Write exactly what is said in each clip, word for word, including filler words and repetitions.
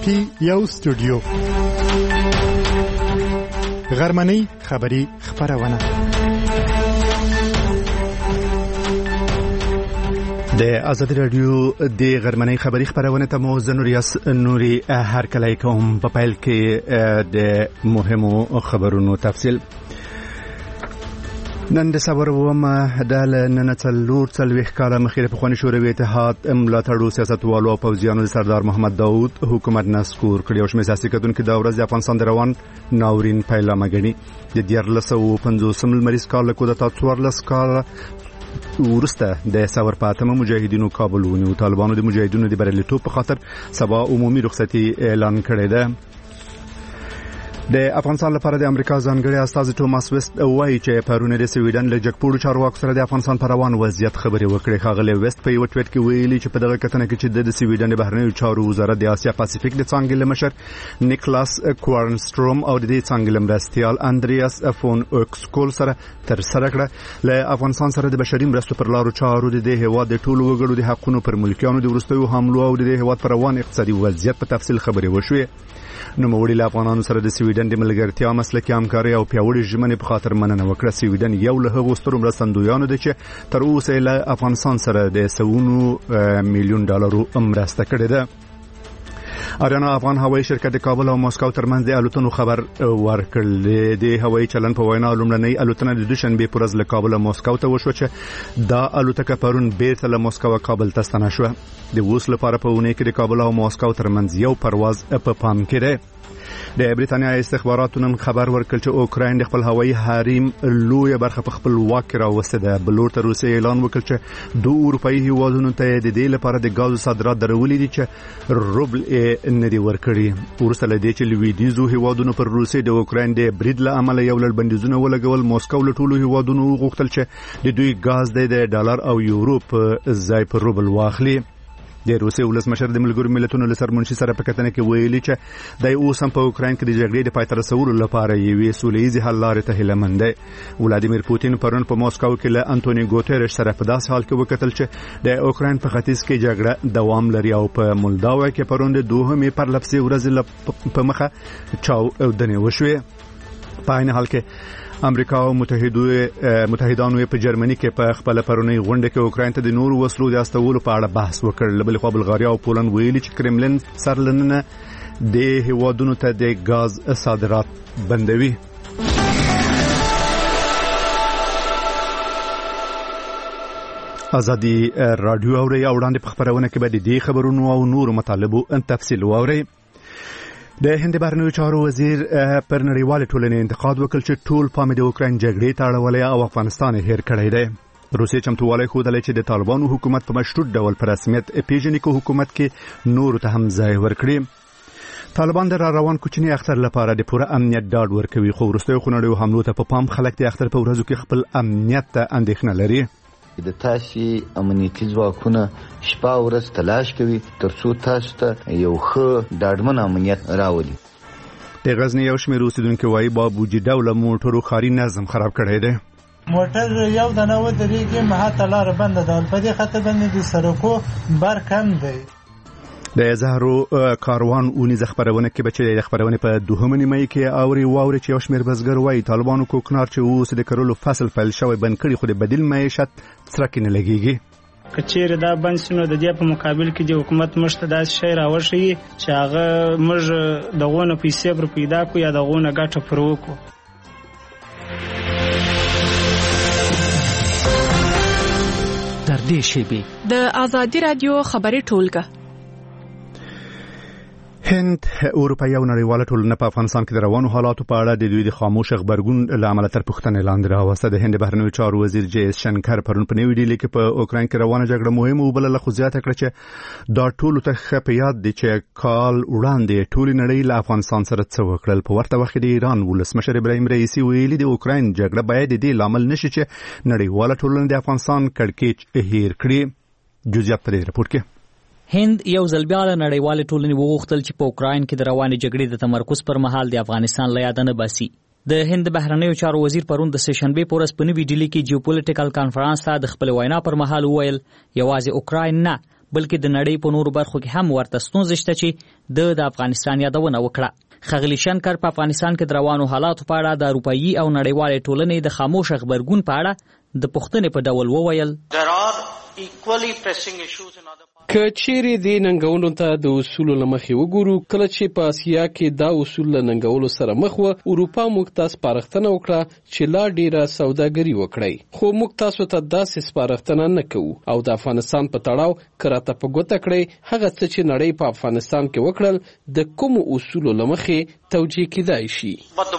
کې یو استودیو غرمنۍ خبری خبرونه د آزادی رادیو د غرمنۍ خبری خبرونه ته مو زنوریاس نوري هر کله کوم په پیل کې د مهمو خبرونو تفصیل نن د صبر ومه د نن څلور څلويخ کاله مخې په خواني شوروي اتحاد ملاتړو سیاستوالو او پوځیانو سردار محمد داوود حکومت نسکور کړی او شمه سیاسي کډون کې د ورځ د افغانستان د روان ناورین پیلامه غني د دیارلسو پنځوسم لمریز کال له کوده څوارلس کال ورسته د صبر پاتمه مجاهدینو کابل ونیو طالبانو د مجاهدینو د بریالیتوب په خاطر سبا عمومي رخصتي اعلان کړی ده د افغانستان لپاره د امریکا ځانګړي استاذ توماس وست وایي چې پرونه د سویډن له جګپوړو چارواکو سره د افغانستان پر روان وضعیت خبرې وکړې. ښاغلی وست په یو ټویټ کې ویلي چې په دغه کتنه کې چې د سویډن د بهرنیو چارو وزارت د اسیا پاسفیک د څانګې مشر نیکلاس کوارنستروم او د دې څانګې مرستیال اندریاس فون اوکسکول سره تر سره کړه له افغانستان سره د بشري مرستو پر لارو چارو د هیواد د ټولو وګړو د حقوقو پر ملکیانو د ورستیو حملو او د هیواد پر روان اقتصادي وضعیت په تفصیل خبرې وشوې. نو موړي له افغانانو سره د سویډن د ملګرتیا مسلکي همکاري او پیاوړي ژمنې په خاطر مننه وکړه. سویډن یو له هغو سترو مرستندویانو دی چې تر اوسه له افغانستان سره د سونو میلیون ډالرو مرسته کړې ده. اریانا افغان هوایي شرکت د کابل او مسکو ترمنځ د الوتنو خبر ورکړل. د هوایي چلن په وینا لومړنۍ الوتنه د دوشنبه پر ورځ له کابل او مسکو ته وشو چې دا الوتکه پرون بیرته له مسکو او کابل ته ستنه شو. د اوس لپاره په ونه کې د کابل او مسکو ترمنځ یو پرواز په پام کې دی. د بریتانیا استخباراتو نن خبر ورکړ چې اوکراین د خپل هوایي حریم لویه برخه په خپل واک کې راوسته ده. بلور تر روسیې اعلان وکړ چې دوه اروپאי هیوادونو ته د دې لپاره د غاز صادرات درولې دي چې روبل نه دی ورکړي. ورسره د دې چې لویدیزو هیوادونو پر روسیې د اوکراین د برید له امله یو لړ بندیزونه ولګول. موسکو له ټولو هیوادونو غوښتل چې د دوی غاز د ډالر او یورو په ځای پر روبل واخلي. د روسیې ولسمشر د ملګرو ملتونو له سرمنشي سره په کتنه کې ویلي چې د اوس هم په اوکراین کې د جګړې د پای ته رسولو لپاره یوې سولهییزې حل لارې ته هیله مند دی. ولادیمیر پوتین پرون په مسکو کې له انټونی ګوتریش سره په داس حال کې وکتل چې د اوکراین په ختیځ کې جګړه دوام لري او په مولداوا کې پرون د دوهمې پرلپسې ورځې په مخه چاو دنې وشوې. په عین حال کې امریکا او متحدانو په جرمني کې په خپل پرونی غونډه کې اوکراین ته د نور وسلو د استولو په اړه بحث وکړ. بل خو بلغاریا او پولند ویلي چې کرملن سرلنه د هیوادونو ته د غاز صادرات بندوي. آزادی رادیو اوري او وړاندې په خبرونه کې به د دې خبرونو او نور مطالبو تفصیل واوري. د هند بهرنیو چارو وزیر پر نړیوال ټولنې انتقاد وکړ چې ټول پام د اوکراین جګړې ته اړولې او افغانستان یې هېر کړی دی. روسیې چمتووالی ښودلی چې د طالبانو حکومت په مشروط ډول په رسمیت پیژني کو حکومت کې نورو ته هم ځای ورکړي. طالبان د را روان کوچني اختر لپاره د پوره امنیت ډاډ ورکوي خو وروستیو خونړیو حملو ته په پام خلک د اختر په ورځو کې خپل امنیت ته اندېښنه لري. د تاسو امنیتي ځواکونه شپه ورځ تلاش کوي ترڅو تاسو ته یو ښه ډاډمن امنیت راولي. د غزنی یو شمېر اوسیدونکو وایي بابوجي ډوله موټرو ښاري نظم خراب کړی دی. موټر یو دانه ودرېږي مهاته لاره بنده ده. په دې خاطر باندې د سړکو بر کم دی. د زهرو کاروان اونیز خبرونه کې بچي د خبرونه په دوهمه نیمه کې اوري واوري چې یو شمېر بزګر وایي طالبانو کوکنار چې اوس د کرلو فصل فعال شوی بند کړي خو د بدیل معیشت ترکه نه لګيږي. کچېر دا بند شنو د دې په مقابل کې د حکومت مشته داس شی راوښي چې هغه موږ دغونه پیسې پر پیدا کو یا دغونه ګټه پر وکړو. در دې شی د آزادی رادیو خبري ټولګه هند اروپا یو نړیواله ټولنه په افغانستان کې د روانو حالاتو په اړه د دوی د خاموش خبرګون له امله تر پوښتنې لاندې راوسته. د هند بهرنیو چارو وزیر جی اس شنکر پرون په نیو ډیلي کې په اوکراین کې روانه جګړه مهمه وبلله خو زیاته کړه چې دا ټول ته ښه په یاد دي چې کال وړاندې ټولې نړۍ له افغانستان سره څه وکړل. په ورته وخت کې د ایران ولسمشر ابراهیم رئیسی ویلي د اوکراین جګړه باید د دې لامل نشي چې نړیواله ټولنه د افغانستان کړکېچ هیر کړي. جزئیات په دې رپورټ کې هند یو ځل بیا د نړیوالې ټولنې وغوښتل چې په اوکراین کې د روانې جګړې د تمرکز پر مهال د افغانستان له یاده نه باسي. د هند بهرنیو چارو وزیر پرون د سهشنبه په ورځ په نوې ډیلي کې جیوپولیټیکل کانفرنس ته د خپل وینا پر مهال وویل یوازې اوکراین نه بلکې د نړۍ په نورو برخو کې هم ورته ستونزې شته چې د د افغانستان یادونه وکړه. ښاغلي شنکر په افغانستان کې د روانو حالاتو په اړه د اروپایي او نړیوالې ټولنې د خاموش غبرګون په اړه د پوښتنې په ډول وویل که چیرې د ننګولو ته د اصولو له مخې وګورو، کله چې په اسیا کې دا اصول له ننګولو سره مخ و، اروپا موږ ته سپارښتنه وکړه چې لا ډیره سوداګري وکړئ، خو موږ تاسو ته داسې سپارښتنه نه کوو او د افغانستان په تړاو که راته په ګوته کړئ هغه څه چې نړۍ په افغانستان کې وکړل د کومو اصولو له مخې توجیه کیدای شي.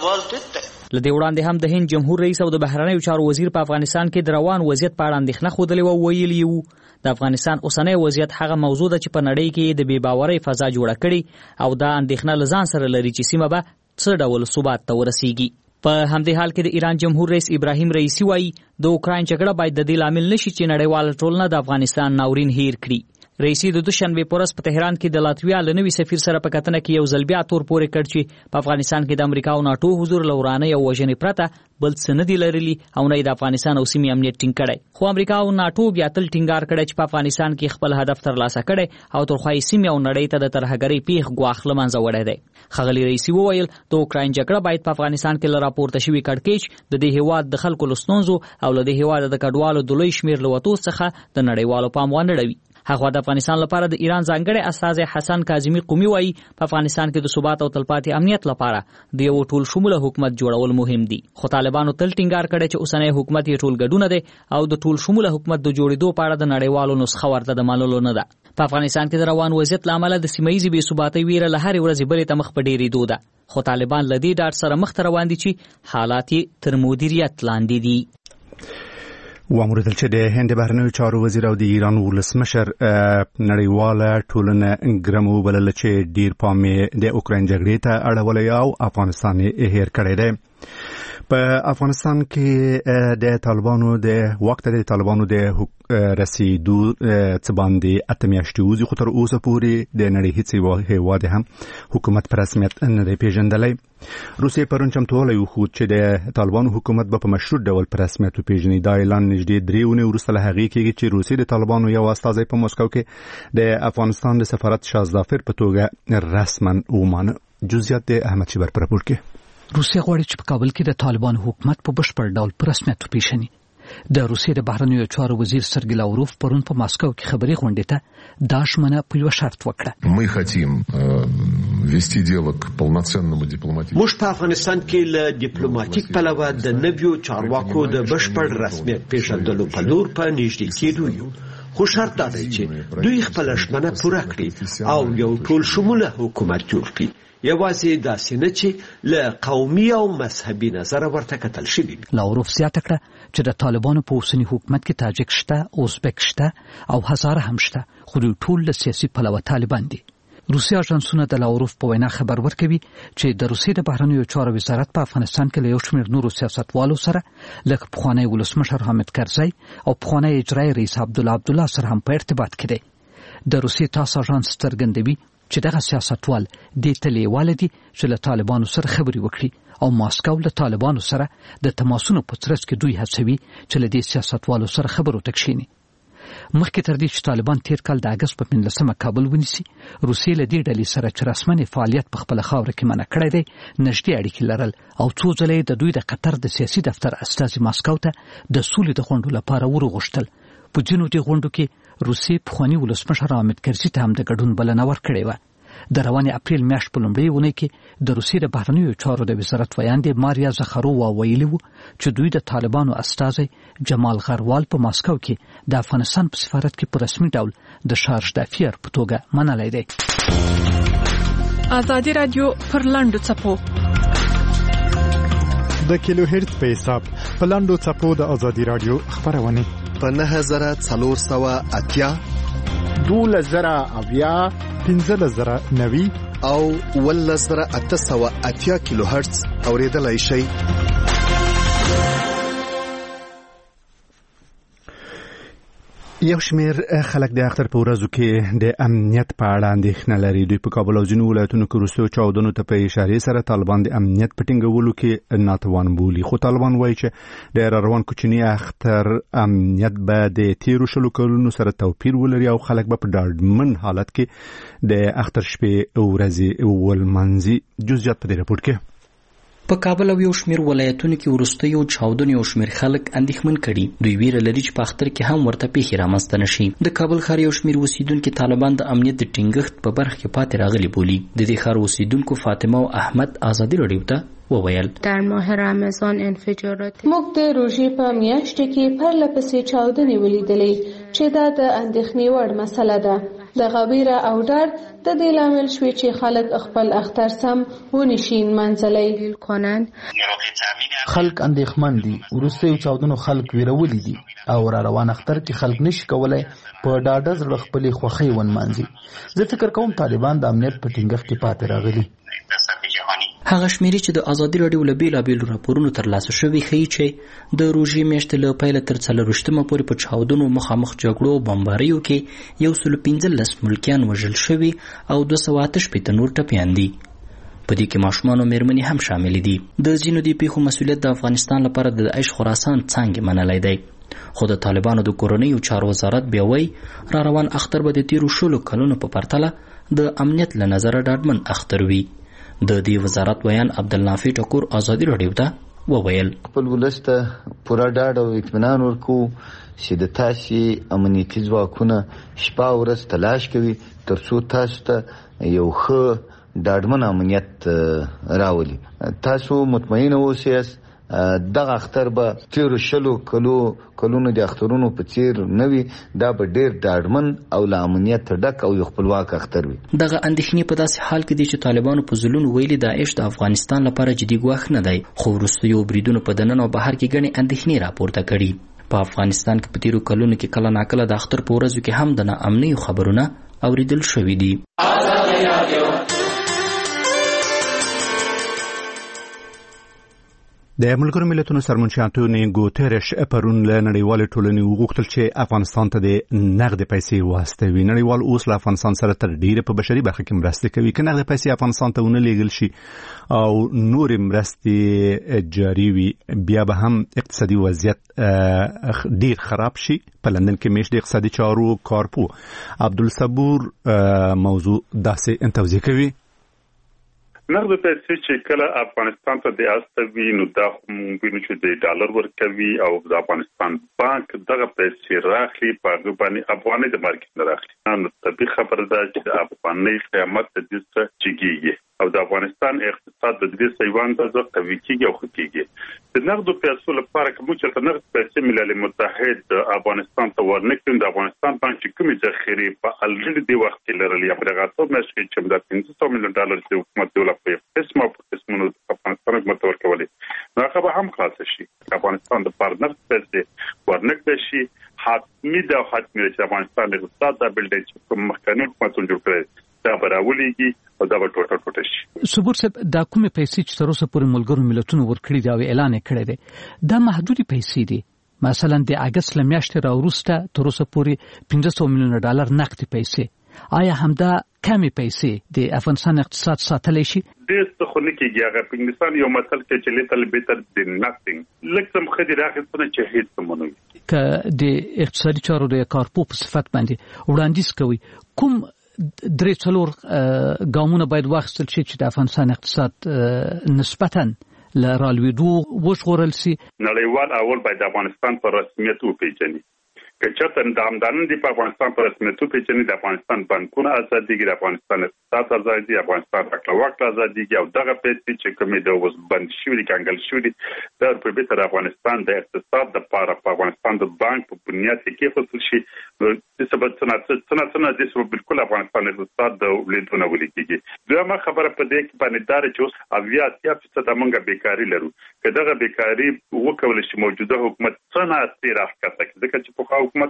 له دې وړاندې هم د هند جمهور رئیس او د بهرنیو چارو وزیر په افغانستان کې د روان وضعیت په اړه اندېښنه ښودلې وه. ویلي وو د افغانستان اوسنی وضعیت هغه موضوع ده چې په نړۍ کې د بې باورۍ فضا جوړه کړي او دا اندېښنه له ځان سره لري چې سیمه به څه ډول ثبات ته ورسیږي. په همدې حال کې د ایران جمهور رئیس ابراهیم رئیسی وایي د اوکراین جګړه باید د دې لامل نشي چې نړیواله ټولنه د افغانستان ناورین هیر کړي. رئیسی د دوشنبه پورس په تهران کې د لاتویا له نوي سفیر سره په کتنه کې یو ځل بیا تور پورې کړ چې په افغانستان کې د امریکا او ناتو حضور لورانه او وژنې پرته بل څه نه دی لرلي او نه د افغانستان او سیمې امنیت ټینګ کړی. خو امریکا او ناتو بیا تل ټینګار کړی چې په افغانستان کې خپل هدف ترلاسه کړی او ترخوای سیمې او نړۍ ته د ترهګرۍ پیښ ګواښ له منځه وړی دی. ښاغلي رئیسی وویل د اوکراین جګړه باید په افغانستان کې له راپورته شوي کړکېچ د دې هېواد د خلکو له ستونزو او له دې هېواد د کډوالو د لوی شمېر له وتو څخه د نړیوالو پام ونه ډوي. هغه د افغانستان لپاره د ایران ځانګړی استازی حسن کاظمي قومي وایي په افغانستان کې د ثبات او تلپاتې امنیت لپاره د یو ټول شموله حکومت جوړول مهم دي. خو طالبانو تل ټینګار کړی چې اوسنی حکومت یې ټول ګډونه دی او د ټول شموله حکومت د جوړېدو په اړه د نړیوالو نسخه ورته د منلو نه ده. په افغانستان کې د روان وضعیت له امله د سیمه ییزې بې ثباتۍ ویره له هرې ورځې بلې ته مخ په ډېرېدو ده. خو طالبان له دې ډاډ سره مخ ته روان دي چې حالات یې تر مدیریت لاندې دي. واموریدل چې د هند بهرنیو چارو وزیر او د ایران ولسمشر نړیواله ټولنه ګرم وبلله چې ډیر پام یې د اوکراین جګړې ته اړولی او افغانستان یې هیر کړی دی. په افغانستان کې د طالبانو د وخت د طالبانو د رسیدو څه باندې اته میاشتې وځي، خو تر اوسه پورې د نړۍ هیڅ هیواد هم حکومت په رسمیت نه دی پیژندلی. روسیې پرون چمتووالی وښود چې د طالبانو حکومت به په مشروط ډول په رسمیت وپیژني. دا اعلان نږدې درې اونۍ وروسته له هغې کېږي چې روسیې د طالبانو یو استازی په مسکو کې د افغانستان د سفارت شازدافر په توګه رسما ومانه. جزئیات د احمد شیبر په راپور کې. روسیه غواړي چې په کابل کې د طالبانو حکومت په بشپړ ډول په رسمیت وپیژني. د روسیې د بهرنیو چارو وزیر سرګی لاوروف پرون په ماسکو کې خبري غونډې ته دا ژمنه په یو شرط وکړه. Мы хотим вести дело к полноценному дипломатическому. موږ په افغانستان کې له ډیپلوماټیک پلوه د نویو چارواکو د بشپړ رسمیت پیژندلو په لور په نږدې کېدو یو. خو شرط دا دی چې دوی خپل ژمنه پوره کړي او یو ټول شموله حکومت جوړ کړي. یوازې داسې نه چې له قومي او مذهبي نظره ورته کتل شوي. لاوروف زیاته کړه چې د طالبانو په اوسني حکومت کې تاجک شته، ازبک شته او هزاره هم شته، خو دوی ټول له سیاسي پلوه طالبان دي. روسي اژانسونه د لاوروف په وینا خبر ورکوي چې د روسیې د بهرنیو چارو وزارت په افغانستان کې له یو شمېر نورو سیاستوالو سره لکه پخوانی ولسمشر حامد کرزی او پخوانی اجرایي رئیس عبدالله عبدالله سره هم په ارتباط کې دی. د روسیې تاس اژانس څرګندوي چې دغه سیاستوال دې ته لیواله دي چې له طالبانو سره خبرې وکړي او ماسکو له طالبانو سره د تماسونو په ترڅ کې دوی هڅوي چې له دې سیاستوالو سره خبرو ته کښیني. مخکې تر دې چې طالبان تیر کال د اګست په پنځلسمه کابل ونیسي، روسیې له دې ډلې سره چې رسمن فعالیت په خپله خاوره کې منع کړی دی نږدې اړیکې لرل او څو ځله د دوی د قطر د سیاسي دفتر استازي ماسکو ته د سولې د غونډو لپاره ورغوښتل. په ځینو دې غونډو کې روسیې پخواني ولسمشر حامد کرزي ته هم د ګډون بلنه ورکړې وه. د روانې اپریل میاشت په لومړۍ اونۍ کې د روسیې د بهرنیو چارو د وزارت ویاندې ماریا زخارووا ویلي وو چې دوی د طالبانو استازی جمال غروال په ماسکو کې د افغانستان په سفارت کې په رسمي ډول د شارژ دافیر په توګه منلی دی. ازادي رادیو پر لاندو څپو د کیلو هرتز په حساب په لاندو څپو د ازادي رادیو خبرونه په نهه زره څلور سوه اتیا، دولس زره اویا، پنځلس زره نوي او اوولس زره اته سوه اتیا کیلو هرتز اوریدلای شئ. یو شمیر خلک د اختر په ورځو کې د امنیت په اړه اندېښنه لري. دوی په کابل او ځینو ولایتونو کې وروستیو چاودنو ته په اشارې سره طالبان د امنیت په ټینګولو کې ناتوان بولي. خو طالبان وایي چې د روان کوچني اختر امنیت به د تیرو شلو کلونو سره توپیر ولري او خلک به په ډاډمن حالت کې د اختر شپې ورځې ولمانځي. جزئیات په دې راپور کې. په کابل او یو شمیر ولایتونو کې وروستیو چاودنو یو شمیر خلک اندېښمن کړي. دوی ویره لري چې په اختر کې هم ورته پیښې رامنځته نشي. د کابل ښار یو شمیر اوسیدونکو طالبان د امنیت د ټینګښت په برخه کې پاتې راغلي بولي. د دې ښار اوسیدونکو فاطمه او احمد ازادي رادیو ته وویل در ماه رمضان انفجارات موږ د روژې په میاشت کې پرله پسې چاودنې ولیدلې چې دا د اندېښنې وړ مسله ده. د غویره او ډار د دې لامل شوی چې خلک خپل اختر سم ونشي منځلای کنن. خلک اندېښمن دي. وروستیو چاودنو خلک ویرولي دي او را روان اختر کې خلک نشي کولای په ډاډه زړه خپلې خوښۍ ونمانځي. زه فکر کوم طالبان د امنیت په ټینګښت کې پاتې راغلي. هغه شمیرې چې د ازادي راډیو له بیلابیلو راپورونو ترلاسه شوي ښیي چې د روژې میاشتې له پیله تر څلرویشتمه پورې په چاودنو مخامخ جګړو او بمباریو کې یو سل پنځلس ملکیان وژل شوي او دوه سوه اته شپېته نور ټپیان دي. په دې کې ماشومان او مېرمنې هم شامل دي. د ځینو دې پیښو مسؤلیت د افغانستان لپاره د داعش خراسان څانګې منلی دی. خو د طالبانو د کورنیو چارو وزارت بیا وایي را روان اختر به د تیرو شلو کلونو په پرتله د امنیت له نظره ډاډمن اختر وي. د دې وزارت ویان عبدالنافع ټکور ازادي راډیو ته وویل خپل ولس ته پوره ډاډ او اطمینان ورکو چې د تاسې امنیتي ځواکونه شپه او ورځ تلاش کوي تر څو تاسو ته یو ښه ډاډمن امنیت راولي. تاسو مطمئن اوسئ دغه اختر به تیرو شلو کلو کلونو د اخترونو په څیر نه وي. دا به ډېر ډاډمن او له امنیت ډک او یو خپلواک اختر وي. دغه اندېښنې په داسې حال کې دي چې طالبانو په ځلونو ویلي داعش د افغانستان لپاره جدي ګواښ نه دی. خو وروستیو بریدونو په دننه او بهر کې ګڼې اندېښنې راپورته کړي. په افغانستان کې په تیرو کلونو کې کله ناکله د اختر په ورځو کې هم د ناامنیو خبرونه اوریدل شوي دي. د ملګرو ملتونو سرمنشي انټونیو ګوتریش پرون له نړیوالې ټولنې وغوښتل چې افغانستان ته د نقد پیسې واستوي. نړیوال اوس له افغانستان سره تر ډیره په بشري برخه کې مرسته کوي. که نقد پیسې افغانستان ته ونه لیږل شي او نورې مرستې جاري وي بیا به هم اقتصادي وضعیت ډیر خراب شي. په لندن کې میشت د اقتصادي چارو کارپو عبدالصبور موضوع داسې توضیح کوي. نقد پیسې چې کله افغانستان ته د استوي نو دا ممکن چې د ډالر ورکوي او د افغانستان بانک دغه پیسې راخلي په هغه باندې افغاني د مارکیټ نه راخلي. نو طبيعي خبره ده چې د افغاني قیمت د دې څخه چګيږي او د افغانستان اقتصاد د دې سیوان ته ځکه قوي کیږي او خکېږي. د نقد پیسو لپاره کوم چې نقد پیسې ملل متحد افغانستان ته ورنکړي د افغانستان بانک چې کومې ذخیره په الریډي د وخت کې لرلې په دغه څو میاشتو کې چې د پنځه سوه میلیون ډالر د حکومت دولت په قسمه په قسمونو افغانستان حکومت ورکولې نو هغه به هم خلاص شي. افغانستان د پارتنر پیسې ورنکړي شي حتمی د حتمی چې افغانستان د اقتصاد د بلډ چې کوم مخکنی حکومتونه جوړ کړي دا براولېږي او دا به ټوټه ټوټه شي. صبور صاحب دا کومې پیسې چې تر اوسه پورې ملګرو ملتونو ورکړي دي او اعلان یې کړی دی دا محدودې پیسې دي. مثلا د اگست له میاشتې راوروسته تر اوسه پورې پنځه سوه میلیونه ډالر نقدي پیسې. آیا همدا کمې پیسې د افغانستان اقتصاد ساتلی شي؟ ډېر څه خو نه کېږي. هغه په انګلستان یو متل کې چې لیټل بیټر دین ناتینګ لږ څه مخکې دې راخیستنه چې هېڅ څه ونه وي. که د اقتصادي چارو د کارپو په صفت باندې وړاندیز کوي کوم درې څلور ګامونه باید واخیستل شي چې د افغانستان اقتصاد نسبتاً له رالوېدو وژغورل سي؟ نړیوال اول باید د افغانستان په رسمیت وپېژني. که چېرته د همدارنه دي په افغانستان په رسمیت وپېژني د افغانستان بانکونه ازادېږي د افغانستان اقتصاد ازادېږي افغانستان راکړه ورکړه ازادېږي او دغه پیسې چې کومې د اوس بند شوي دي کنګل شوي دي دا په بېرته د افغانستان د اقتصاد دپاره په افغانستان د بانک په بنیاد کې کېښودل شي نو داسې به څه نه څه نه داسې به بلکل افغانستان اقتصاد د ولیدونه ولیکېږي. دویمه خبره په دې کې باندې دا ده چې اوس اویا اتیا فیصده موږ بېکاري لرو. که دغه بېکاري وکولی شي موجوده حکومت څه نه څه راښکته کړي ځکه چې پخوا حکومت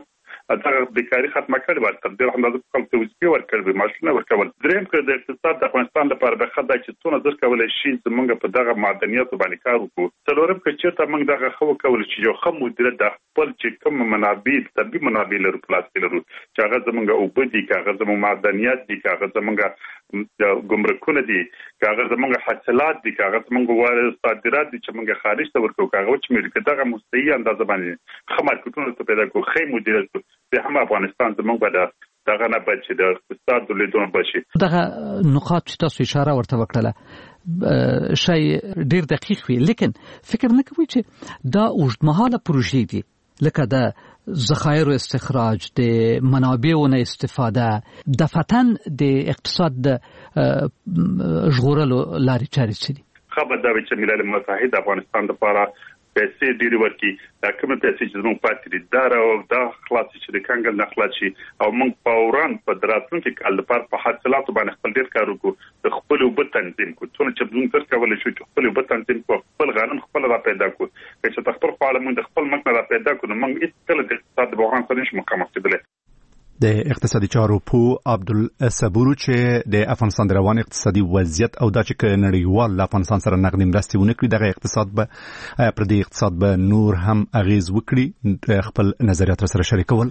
دغه بیکاری ختمه کړې و تر دې اندازه خلک ته وظیفې ورکړې ماشینونه ورکول دریم کې د اقتصاد د افغانستان لپاره به خدای چې څونه زر کولای شي زمونږ په دغه معدنیاتو باندې کار وکړو څلورم کې چې موږ دغه خو کول چې یو خم مدیریت د خپل چې کوم منابع طبي منابع لرو پلاس لرو چې هغه زمونږ او بدی کاغذ زمونږ معدنیات دي کاغذ زمونږ ګمرکونه دي کاغذ زمونږ حاصلات دي کاغذ زمونږ واره صادرات دي چې موږ خارج ته ورکو کاغذ چې موږ دغه مستحی اندازه باندې خمارکټونه ته پیدا کوو خې مدیریت به هم افغانستان زمونږ په دغه نه بچي د اقتصاد د لیدون بچي دغه نقاط چې تاسو اشاره ورته وکړه شای ډیر دقیق وی لیکن فکر نه کوي چې دا اوږدمهاله پروژې دي لکه د ذخایر استخراج د منابعونو استفاده د فتن د اقتصاد د ژغورلو لارې چارې څه دي خبر دا چې ملل متحد افغانستان لپاره پیسې ډېری ورکي دا کومه پیسې چې موږ پاتې دي دا او دا خلاص چې د کنګل نه خلاص شي او موږ فوران په دراتونکو کال لپاره په حاصلاتو باندې خپل ډېر کار وکړو د خپل وبد تنظیم کو څونه چې موږ تر کولای شو چې خپل وبد تنظیم کو خپل غنم خپل را پیدا کو چې خپل خپل موږ د خپل مکن را پیدا کو نو موږ هیڅ کله د اقتصاد بحران سره نشو مخامخ کېدلی د اقتصادي چارو پو عبدالصبور چې د افغانستان د روان اقتصادي وضعیت او د چې نړیوال افغانستان سره نقدي مرستې ونه کړي دغه اقتصاد به پر دې اقتصاد به نور هم اغیز وکړي خپل نظریات سره شریکول.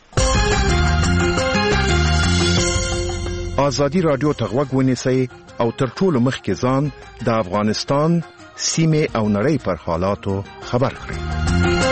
آزادي رادیو ته غوږ ونیسئ او تر ټولو مخکې ځان د افغانستان سیمې او نړۍ پر حالاتو خبر کړئ.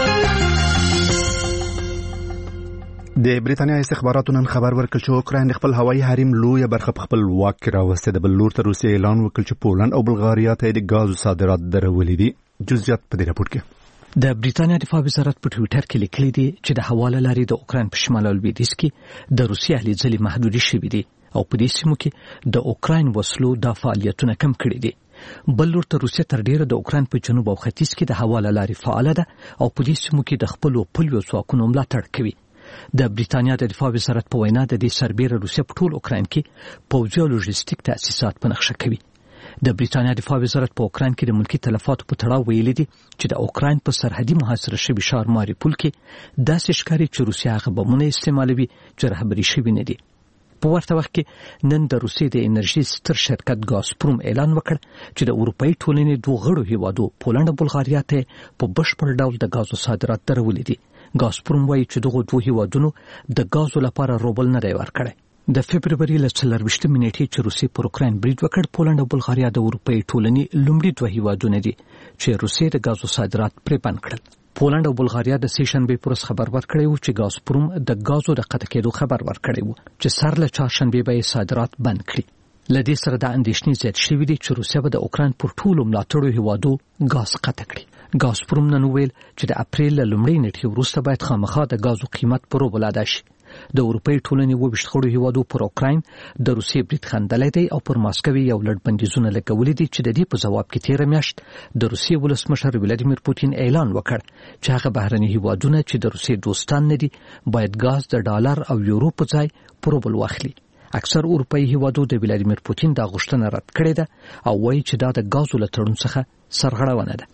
د بریتانیا استخباراتو نن خبر ورکړ چې اوکراین خپل هوایي حریم لویه برخه په خپل واک کې راوسته د بل لور ته روسیې اعلان وکړ چې پولند او بلغاریا ته د غازو صادرات درولې دي. جزئیات په دې راپور کې د بریتانیا دفاع وزارت په ټوئیټر کې لیکلي دي چې د حواله لارې د اوکراین په شمال لویدیځ کې د روسیې اهلي ځلې محدودې شوې دي او په دې سیمو کې د اوکراین وسلو د فعالیتونه کم کړي دي. بل لور ته روسیه تر ډیره د اوکراین په جنوب او ختیځ کې د حواله لارې فعاله ده او په دې سیمو کې د خپل پولیو ځواکونو ملاتړ کوي. د بریتانیا د دفاع وزارت په وینا د دې سربېره روسیه په ټول اوکراین کې پوځي او لوژستیک تاسیسات په نقشه کوي. د بریتانیا دفاع وزارت په اوکراین کې د ملکی تلفاتو په تړاو ویلي دي چې د اوکراین په سرحدي محاصره شوي ښار ماریپول کې داسې ښکاري چې روسیه هغه بمونه استعمالوي چې رهبري شوي نه دي. په ورته وخت کې نن د روسیې د انرژي ستر شرکت ګازپروم اعلان وکړ چې د اروپאי ټولنې دوه غړو هیوادو پولند او بلغاریا ته په بشپړ ډول د غازو صادرات درولې دي. ګازپروم وایي چې دغه دوه هیوادونو د غازو لپاره روبل نه دی ورکړی. د فبرवरी ل څلرويشتمې نیټې چې روسیې پر اوکراین برید وکړ پولند او بلغاریا د اروپאי ټولنې لومړي دوه هیوادونه دي چې روسیې د غازو صادرات پرې بند کړل. پولند او بلغاریا د سیشنبه پر خبر ورکړی و چې غازپروم د غازو د قطع کېدو خبر ورکړی و چې سر له چهارشنبه به صادرات بند کړي. لدې سره د اندېښنې زیات شوې دي چې روسیه به د اوکراین پر ټولو ملاتړو هیوادو غاز قطع کړي. ګازپروم نن ویل چې د اپریل لومړۍ نیټې وروسته باید خامخا د غازو قیمت په روبل ادا شي. د اروپאי ټولنې وویشت غړو هیوادو پر اوکراین د روسیې برید خندلې دی او پر ماسکو یو لړ بندیزونه لګولې دي چې د دې په جواب کې تیر میاشت د روسیې ولسمشر ولادیمیر پوتین اعلان وکړ چې هغه بهرني هیوادونه چې د روسیې دوستان نه دي باید غاز د ډالر او یورو په ځای پر روبل واخلي. اکثر اروپאי هیوادو د ولادیمیر پوتین د غوښتنه رد کړې ده او وایي چې دا د غازو له تړون څخه سرغړونه ده.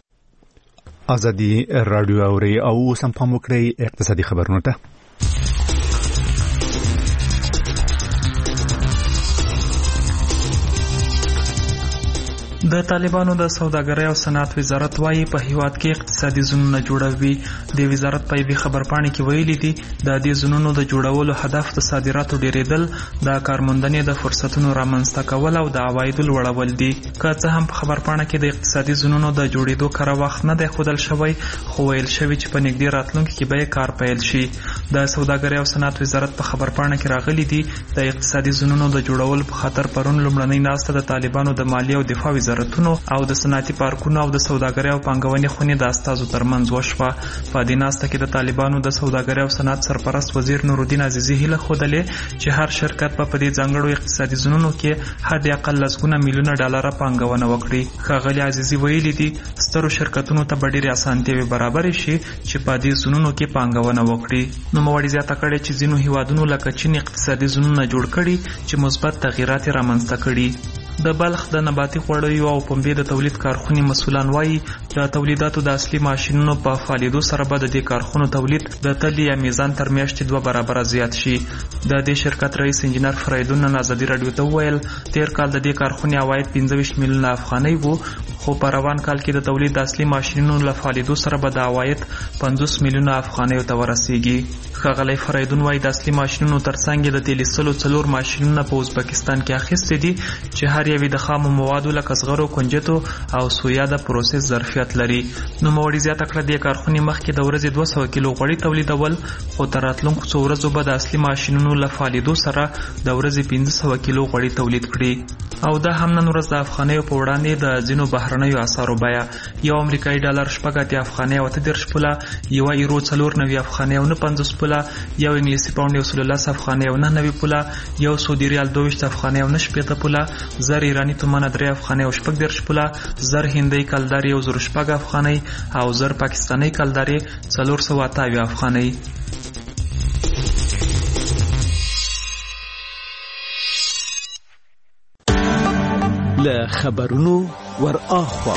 آزادی رادیو اوري او سم پام وکړئ اقتصادي خبرونه ته. د طالبانو د سوداګرۍ او صنعت وزارت وايي په هیواد کې اقتصادي زونونه جوړوي. د وزارت په یوه خبرپاڼه کې ویلي دي د دې زونونو د جوړولو هدف د صادراتو ډیریدل، د کارموندنې د فرصتونو رامنځته کول او د عوایدو لوړول دي. که څه هم په خبرپاڼه کې د اقتصادي زونونو د جوړېدو کره وخت نه دی ښودل شوی، خو ویل شوی چې په نږدې راتلونکي کې به کار پیل شي. د سوداګرۍ او صنعت وزارت په خبرپاڼه کې راغلي دي د اقتصادي زونونو د جوړولو په خاطر پرون لومړنۍ ناسته د طالبانو د مالیې او دفاع وزارتونو او د صنعتي پارکونو او د سوداګرۍ او پانګونې خونې د استازو ترمنځ وشوه. په دې ناسته کې د طالبانو د سوداګرۍ او صنعت سرپرست وزیر نورالدین عزیزي هیله ښودلې چې هر شرکت په دې ځانګړو اقتصادي زونونو کې حد اقل لسګونه میلیونه ډالر پانګونه وکړي. ښاغلي عزیزي ویلي دي سترو شرکتونو ته به ډېرې اسانتیاوې برابرې شي چې په دې زونونو کې پانګونه وکړي. نوموړي زیاته کړې چې ځینو هیوادونو لکه چین اقتصادي زونونه جوړ کړي چې مثبت تغیرات رامنځته کړي. د بلخ د نباتي خوړیو او پنبې د تولید کارخونې مسؤلان وایي د تولیداتو د اصلي ماشینونو په فعالیدو سره به د دې کارخونو تولید د تلې یا میزان تر میاشتې دوه برابره زیات شي. د دې شرکت رئیس انجینر فریدون نن ازادي راډیو ته وویل تیر کال د دې کارخونې عواید پنځه ویشت میلیونه افغانۍ وو، خو په روان کال کې د تولید د اصلي ماشینونو له فعالیدو سره به د عواید پنځوس میلیونه افغانۍ ته ورسیږي. ښاغلی فریدون وایي د اصلي ماشینونو ترڅنګ د تیل ایستلو څلور ماشینونه په ازبکستان کې اخیستي دي چې هر یو د خامو موادو لکه زغرو، کنجدو او سویا د پروسس ظرفیت لري. نوموړي زیاته کړه د کارخونې مخکې د ورځې دوه سوه کیلو غوړي تولیدول، خو تر راتلونکو څو ورځو به د اصلي ماشینونو له فعالیدو سره د ورځې پنځه سوه کیلو غوړي تولید کړي. او دا هم نن ورځ د افغانیو په وړاندې د ځینو بهرنیو اسعارو بیه یو امریکایي ډالر شپږ اتیا افغانۍ او اته دېرش پوله، یوه ایرو څلور نوي افغانۍ او نه پنځوس پوله، یو انګلیسي پاونډ یو سل لس افغانۍ او نه نوي پوله، یو سعودي ریال دوه ویشت افغانۍ او نه شپېته پوله، زر ایراني تومنه درې افغانۍ او شپږ دېرش پوله، زر هندۍ کلدارې یو زر شپږ افغانۍ او زر پاکستانۍ کلدارې څلور سوه اته اویا افغانۍ. له خبرونو ور اخوا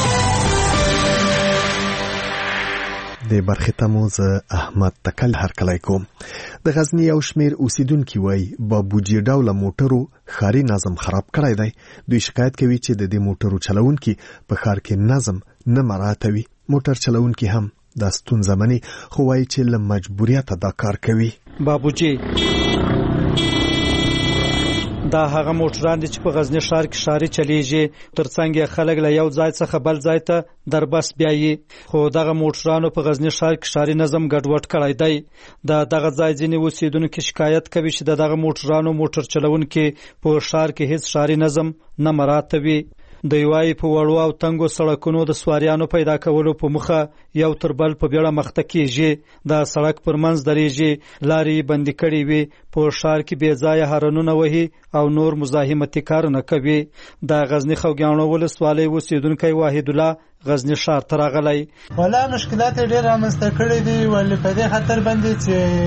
د برخې تمو زه احمد تکل هرکلی کوم. د غزنی یو شمیر اوسیدونکي وایي بابوجي ډوله موټرو ښاري نظم خراب کړی دی. دوی شکایت کوي چې د دې موټرو چلونکي په ښار کې نظم نه مراعاتوي. موټر چلونکي هم دا ستونزه مني، خو وایي چې له مجبوریته دا کار کوي. بابوجي دا هغه موټران دي چې په غزنی ښار کې ښاري چلیږي، ترڅنګ یې خلک له یو ځای څخه بل ځای ته دربس بیایي. خو دغه موټرانو په غزنی ښار کې ښاري نظم ګډوډ کړی دی. د دغه ځای ځینې اوسیدونکي شکایت کوي چې د دغه موټرانو موټر چلونکي په ښار کې هیڅ ښاري نظم نه مراعاتوي. دوی وايي په وړو او تنګو سړکونو د سواریانو پیدا کولو په مخه یو تر بل په بیړه مخته کیږي. د سړک پر منځ درېږي، لارې بندي کړي وي، په ښار کې بې ځایه هارنونه وهي او نور مزاحمتي کارونه کوي. د غزنی خوږیاڼو ولسوالۍ اوسیدونکی واحد الله غزنی ښار ته راغلی. ولا مشکلات ډېر رامنځته کړي دي، ولې په دې خاطر باندې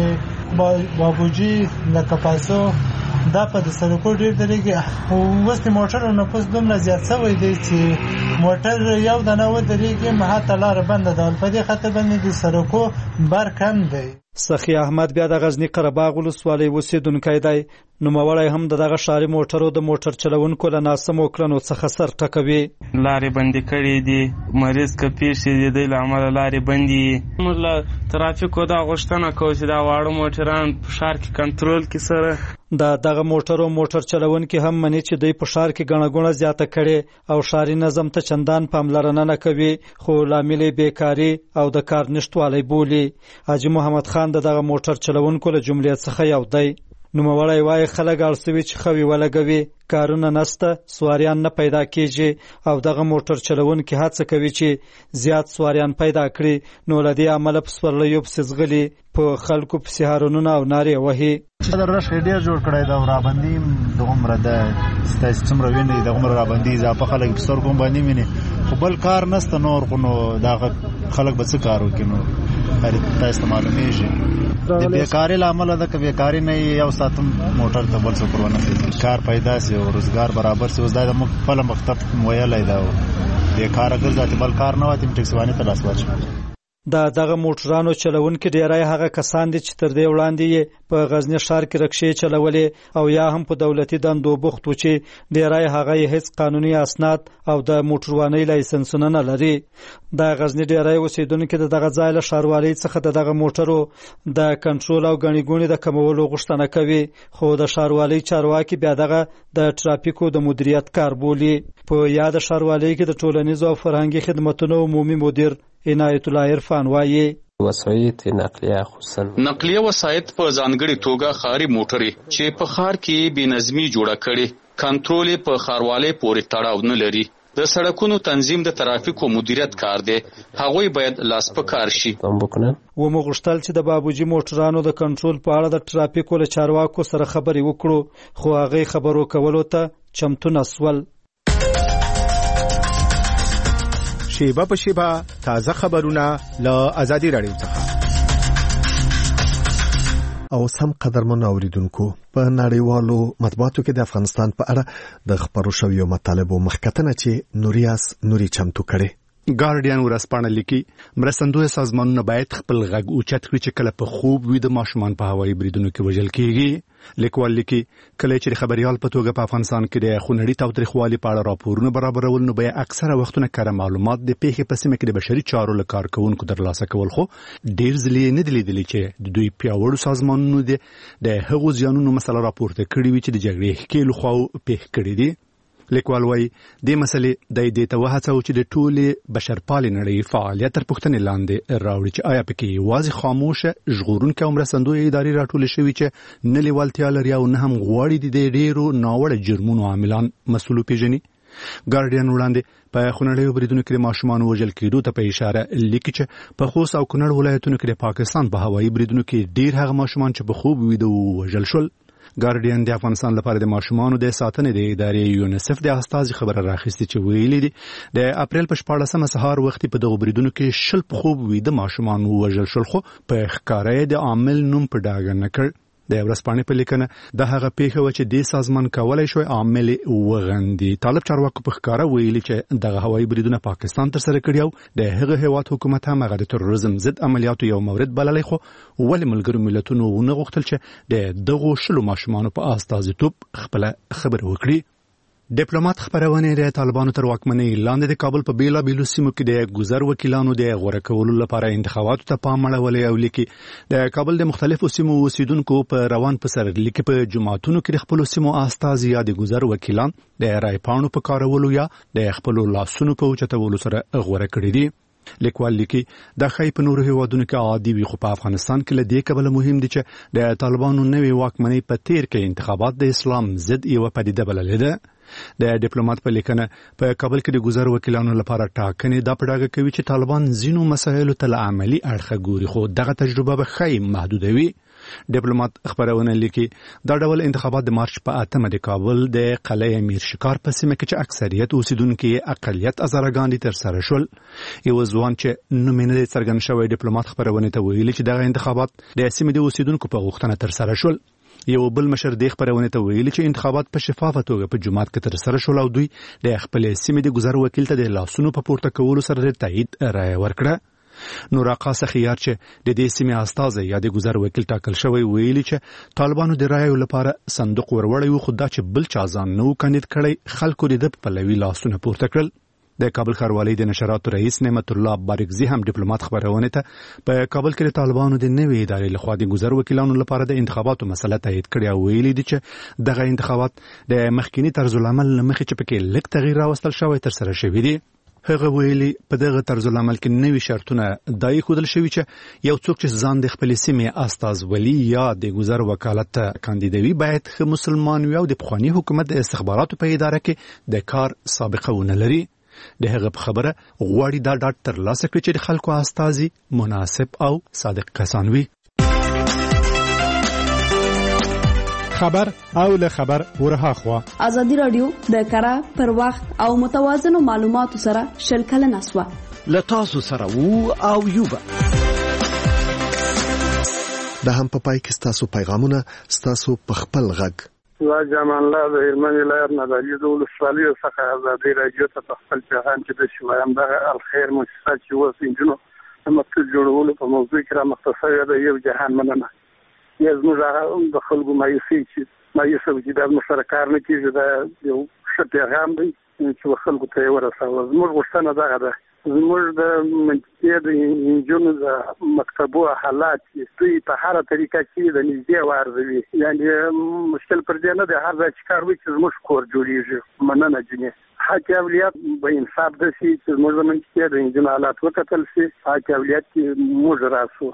چې بابوجي لکه پاسو دا په د سړکو ډېر درېږي. اوس د موټرو نفوس دومره زیات شوی دی چې موټر یو دانه ودرېږي مهاته لاره بنده ده. په دې خاطر باندې د سړکو بار کم دی. سخی احمد بیا د غزنی قرهباغ ولسوالۍ اوسیدونکی دی. نوموړی هم د دغه ښاري موټرو د موټر چلونکو له ناسمو کړنو څخه سر ټکوي. لارې بندي کړي دي، مریض که پیښې دي دی له امله لارې بندي دي. موږ له ترافیکو دا غوښتنه کوو چې دا واړه موټران په ښار کې کنټرول کړي. سره د دغه موټرو موټر چلونکي هم مني چې دوی په ښار کې ګڼه ګوڼه زیاته کړې او ښاري نظم ته چندان پاملرنه نه کوي، خو لامل یې بیکاري او د کار نشتوالی بولي. حاجي محمد خان د دغه موټر چلونکو له جملې څخه یو دی. نوموړی وایي خلک اړ سوي چې خوي ولګوي، کارونه نسته، سواریان نه پیدا کیږي او دغه موټر چلونکي هڅه کوي چې زیات سواریان پیدا کړي، نو له دې امله په سورلیو پسې ځغلي، په خلکو پسې هارنونه او نارې وهي. د رش ډېر جوړ کړی دا رابندي دغومره د ستاسو څومره ویني دغومره رابندي اضافه خلک په سر کوم باندې ویني، خو بل کار نسته نور، خو نو دا خلک به څه کار وکړي؟ نو خرید تاسو معلومیږي د بیکاری لامل ده که بیکاری نه یو ساتم موټر ته بل څه پرونه سي کار پیدا سي او روزګار برابر سي. اوس دا د خپل مکتب ویلای دا بیکاره ګرځي، بل کار نه واتم ټیکسوانی ته لاس واچو. د دغه موټرانو چلونکي ډیری هغه کسان دي چې تر دې وړاندې په غزنی ښار کې رکشې چلولې او یا هم په دولتي دندو بوخت و چې ډیری هغه هیڅ قانوني اسناد او د موټروانۍ لایسنسونه نه لري. د غزنی ډیری اوسیدونکي د دغه ځای له ښاروالۍ څخه د دغه موټرو د کنټرول او ګڼې ګوڼې د کمولو غوښتنه کوي، خو د ښاروالۍ چارواکي بیا دغه د ټرافیکو د مدیریت کار بولي. په یاد ښاروالۍ کې د ټولنیزو او فرهنګي خدماتو عمومي مدیر عنایت الله عرفان وایي وسایط نقلیه خصوصا نقلیه وسایط په ځانګړي توګه ښاري موټرې چې په ښار کې بې نظمي جوړه کړي، کنټرول په ښاروالۍ پورې تړاو نه لري. د سړکونو تنظیم د ترافیکو مدیریت کار دی، هغوی باید لاس په کار شي. و مو غوښتل چې د بابوجي موټرانو د کنټرول په اړه د ټرافیکو له چارواکو سره خبرې وکړو، خو هغې خبرو کولو ته چمتو نه سول. شیبه په شیبه تازه خبرونه له ازادي راډیو څخه. او سم قدرمن اوریدونکو په نړیوالو مطبوعاتو کې د افغانستان په اړه د خبرو شویو مطالبو مخکتنه چې نوریاس نوري چمتو کړي ګارډین ورسپانه لیکي مرستندوی سازمانونه باید خپل غږ اوچت کړي چې کله په خوب وي د ماشومان په هوایي بریدونو کې وژل کیږي لیکوال لیکي کله چې خبريال په توګه په افغانستان کې د خونړي تاوتریخوالي په اړه راپورونه برابرول نو به اکثره وختونه کړه معلومات د پیښې په سیمه کې د بشري چارو لکار کوونکو ترلاسه کول خو ډیر ځلې نه دي لیدلي چې د دوی پیاوړو سازمانونو د هغو ځانونو مسله راپورته کړي وي چې د جګړې ښکېلو خواو پیښ کړي دي لیکوال وايي د مسلې د دې ته وهڅو چې د ټولې بشرپالې نړۍ فعالیت تر پوښتنې لاندې راوړي چې آیا پکې واځي خاموشه ژغورونکو او مرستندوی ادارې راټول شوي چې نه لیوالتیا لري او نه هم غواړي د ډیرو ناوړه جرمونو عاملان مسؤل پیژني ګارډین وړاندې په خونړیو بریدونو کې ماشومان وژل کېدو ته په اشاره لیکي چې په خوست او کونړ ولایتونو کې د پاکستان په هوایي بریدونو کې ډیر هغه ماشومان چې په خوب ویده وژل شول ګارډین د افغانستان لپاره د ماشومانو د ساتنې د ادارې یونیسف د استازي خبره راخسته چې ویلي دي د اپریل په شپاړسمه سهار وخت په دغه بریدونو کې شل په خوب ویده ماشومان وژل شول خو په ښکارې د عامل نوم په ډاګه نه کړ د ورسپانې په لیکنه د هغه پیښه و چې د سازمان کولای شوی عامل وغندي طالب چارواکو په ښکارا ویلي چې دغه هوایي بریدونه پاکستان تر سره کړی او د هغه هیواد حکومت هم هغه د تروریزم ضد عملیاتو یو مورد بللی خو ولې ملګرو ملتونو ونه غوښتل چې د دغو شلو ماشومانو په استازیتوب خپل خبر وکړي ډیپلوماټ خبرونه د طالبانو تر واکمنۍ لاندې د کابل په بیلا بیلو سیمو کې د ګذر وکیلانو د غوړه کولو لپاره انتخاباتو ته پام اړولی او لیکي د کابل د مختلفو سیمو اوسیدونکو په روان په سر لیکي په جماعتونو کې د خپل سیمو استازي یا د ګذر وکیلان د رای پاڼو په کارولو یا د خپل لاسونو په اوچتولو سره غوړه کړي دي لیکوال لیکي د خای په نورو هیوادونو کې عادي وي خو په افغانستان کې لدې کبل مهم دي چې د طالبانو نوې واکمنۍ په تیر کې انتخابات د اسلام ضد یو پدیده بللې ده د ډیپلوماټ په لیکنه په کابل کې د ګذر وکیلانو لپاره ټاکنې د پړاګه کوي چې طالبان زینو مسایلو ته عملی اړخ ګوري خو دغه تجربه به خای محدودوي ډیپلوماټ خبرونه لیکي دا ډول انتخابات د مارچ په اتمه د کابل د قلعه امیر شکار په سیمه کې چې اکثریت اوسیدونکو اقلیت ازارګان تر سره شول یو ځوان چې نومینه څرګند شوی ډیپلوماټ خبرونه ته ویلي چې دغه انتخابات د سیمې د اوسیدونکو په غوښتنه تر سره شول یو بل مشر د خبرونه ته ویلي چې انتخابات په شفافه توګه په جماعت کې تر سره شول او دوی د خپل سیمې د ګذر وکیل ته د لاسونو په پورته کولو سره تایید رائے ورکړه نور آقا سخیار چې د دې سیمې استازي یا د ګذر وکیل ټاکل شوی ویلي چې طالبانو د رائے لپاره صندوق وروړی و خو دا چې بل چا ځان نو کاندید کړي خلکو د په لوي لاسونه پورته کړل د کابل ښاروالۍ د نشراتو رئیس نعمت الله بارکزي هم ډیپلوماټ خبرونه ته په کابل کې د طالبانو د نوې ادارې لخوا د ګذر وکیلانو لپاره د انتخاباتو مسله تایید کړې او ویلي دي چې دغه انتخابات د مخکینی طرز العمل مخې چې پکې لږ تغییر راوستل شوی تر سره شوی دی هغه ویلي په دغه طرز العمل کې نوې شرطونه دای خودل شوی چې یو څوک چې ځان د خپل سیمې استاز ولی یا د ګذر وکالت کاندیدوي باید خه مسلمان وي او د پخوانی حکومت د استخباراتو په اداره کې د کار سابقه ونه لري د هغه په خبره غواړي دا ډاټ تر لاسه کړي چې د خلکو استازي مناسب او صادق کسان وي خبر او له خبر ورها خوا ازادي رادیو د کara پر وخت او متوازن معلوماتو سره شلکل نسوه لتاسو سره وو او یوبا د هم په پای کې تاسو پیغامونه تاسو په خپل غږ وا جمان الله د هلمند ولایت نه د دې ولسوالۍ څخه ازادي رادیو ته خپل پیغام کې د شمایم د الخير مؤسسه چې وسینجنو مکتوب جوړولو په موضوع کې را مختصره ده یو جهان مننه یا زموږ د خلکو مایوسي چې مایوسه چې د مشترکار نه کېږي دا یو ښه پیغام دی چې خلکو ته یې ورسوه زموږ غوښتنه دغه ده زموږ د منطقې د انجونو د مکتبو حالات چې دوی په هره طریقه کې د نږدې وارزوي یعنی مشکل پر دې نه دی هر ځای چې کار وکړي چې زموږ کور جوړېږي مننه جنې حق اولیت به انصاف د شي چې زموږ د منطقې د انجونو حالات وکتل شي حق اولیت کې موږ راسو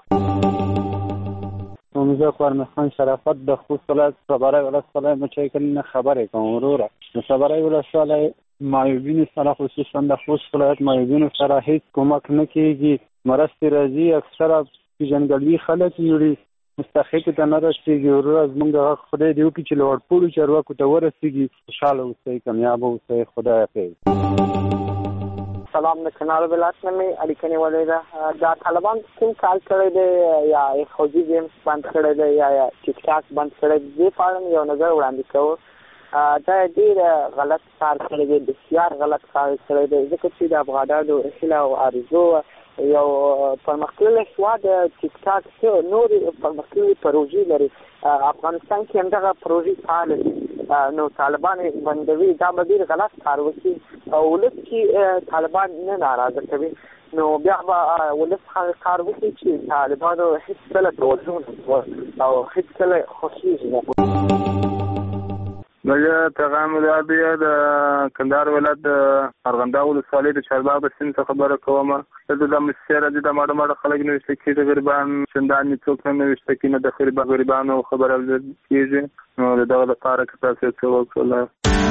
زه خورمخان شرافت د خوست ولایت صبرای ولسوالۍ مچایکل نه خبرې کوم وروره د صبرای ولسوالۍ معیوبین سره خصوصا د خوست ولایت معیوبین سره هیڅ کومک نه کیږي مرستې راځي اکثره پیژنګلوي خلک یوري مستحق ته نه رسیږي وروره زمونږ خدای دې وکړي چې لوړ پوړو چارواکو ته ورسیږي خوشحاله اوسئ کامیاب اوسئ خدای حافظ سلام د کنړ ولایت نه مې اړیکه نیولې ده. دا طالبان کوم کال کړی دی یا خوځي گیمز بند کړی دی یا ټیک ټاک بند کړی دی په اړه یو نظر وړاندې کوو. دا ډېر غلط کار کړی دی، بسیار غلط کار کړی دی، ځکه چې د افغانانو هیله او آرزو یو پرمختللی هېواد ټیک ټاک څه نورې پرمختللې پروژې لري. افغانستان کې همدغه پروژې فعاله دي، نو طالبان بندوي، دا به ډېر غلط کار وکړي او ولس چې طالبان نه ناراضه کوي نو بیا به ولس هغه کار وکړي چې طالبانو هېڅکله توجه نه او هېڅکله خوښېږي نه. زه پیغام العربیه د کندهار ولایت د ارغنداو ولسوالۍ د چارباغ د سیند څخه خبره کوم. دلته د مسیر راځي د ماړه ماړه خلک نوشته کېږي، د غریبان چندانې څوک نه نوشته کېږي، نه د غریبا غریبانو خبره کېږي. نو د دغه لپاره که تاسو څه وکړله.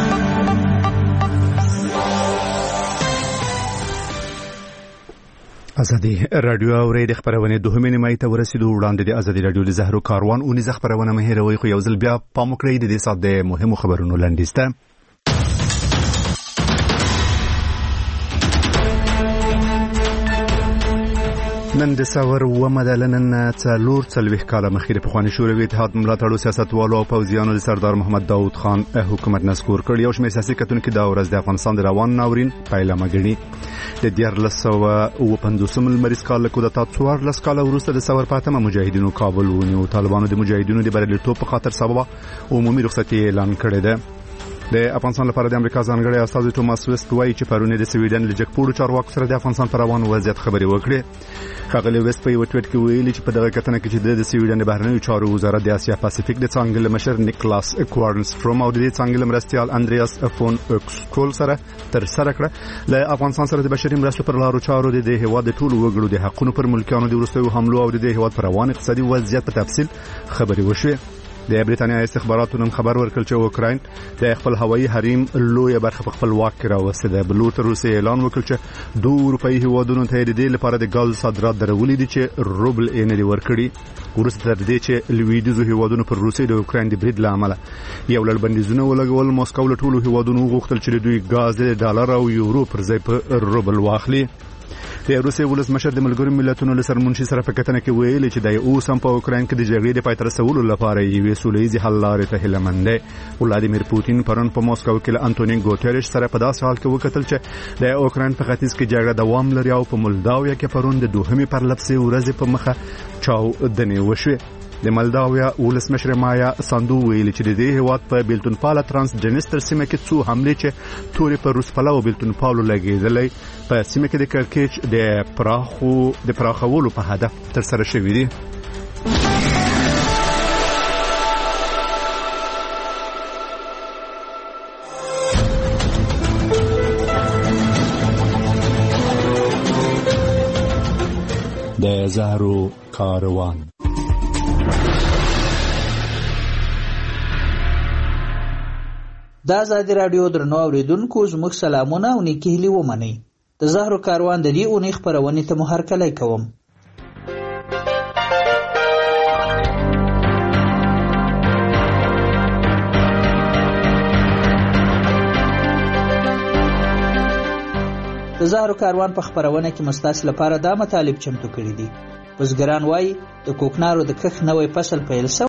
ازادي رادیو اوري د خبرونه دوهمه نیمه ته ورسېدو. وړاندې د ازادي رادیو د زهرو کاروان اونې ز خبرونه مهیروي خو یو ځل بیا پام وکړئ د دې سات د مهمو خبرونو لاندې نن د ساور و مدلنن څلور څلويخ کاله مخکې په خواني شوروي اتحاد ملاتړو سیاستوالو او پوځیانو د سردار محمد داود خان حکومت نسکور کړی او شمېر سیاسي کتونکو دا ورځ د افغانستان د روان ناورین پایله مګړي د دیارلس سوه اوه پنځوسم لمریز کال له کودتا څوارلس کاله وروسته د ساور پاتمه مجاهدینو کابل ونیو. طالبانو د مجاهدینو د بریالیتوب په خاطر سبب عمومي رخصتي اعلان کړی دی. د افغانستان لپاره د امریکا ځانګړی استازی ټوماس ویست وایي چې پرونه د سویډن له جګپوړو چارواکو سره د افغانستان پر روان وضعیت خبرې وکړې. ښاغلی ویست په یو ټویټ کې ویلي چې په دغه کتنه کې چې د سویډن د بهرنیو چارو وزارت د اسیا پاسفیک د څانګې مشر نیکلاس کوارنستروم او د څانګې مرستیال اندریاس فون اکسکول سره تر سره کړه. له افغانستان سره د بشري مرستو پر لارو چارو د هیواد د ټولو وګړو د حقونو پر ملکیانو د وروستیو حملو او د هیواد پر روان اقتصادي وضعیت په تفصیل خبرې وشوې. د بریتانیا استخباراتو نن خبر ورکړ چې اوکراین د خپل هوایي حریم لوی برخه په خپل واک کې راوسته ده. بل تر روسیې اعلان وکړ چې دوه اروپאי هیوادونو ته د دې لپاره د غاز صادرات درولې دي چې روبل یې نه دی ورکړي. ورسته تر دې چې لویدیزو هیوادونو پر روسیې د اوکراین د برید لامل یو لړ بندیزونه ولګول. موسکو له ټولو هیوادونو غوښتل چې دوی غاز د ډالر او یورو پر ځای په روبل واخلي. د روسیې ولسمشر د ملګرو ملتونو له سرمنشي سره په کتنه کې ویلي چې د اوس هم په اوکراین کې د جګړې د پای ته رسولو لپاره یوې سولهییزې حل لارې ته هیله مند دی. ولادیمیر پوتین پرون په موسکو کې له انټونی ګوتریش سره په داسې حال کې وکتل چې د اوکراین په ختیځ کې جګړه دوام لري او په مولداویا کې پرون د دوهمې پرلپسې ورځې په مخه چاودنې وشوې. د مالداویا ولسمشر مایا ساندو ویلي چې د دې هیواد په بیلتون پاله ترانس جنستر سیمه کې څو حملې چې تورې په روس پلاو بیلتون پاولو لګېدلې په سیمه کې د کړکېچ د پراخو د پراخولو په هدف تر سره شوې دي. د زهرو کاروان دا ازادي رادیو درنو اوریدونکو زموږ سلامونه او نیکی هیلې ومنئ. د زهرو کاروان د دې اونۍ خپرونې ته مو هرکلی کوم. د زهرو کاروان په خپرونه کې مستاس لپاره دا مطالب چمتو کړي دي. بزګران وایي د کوکنارو د کښت نوی فصل پیل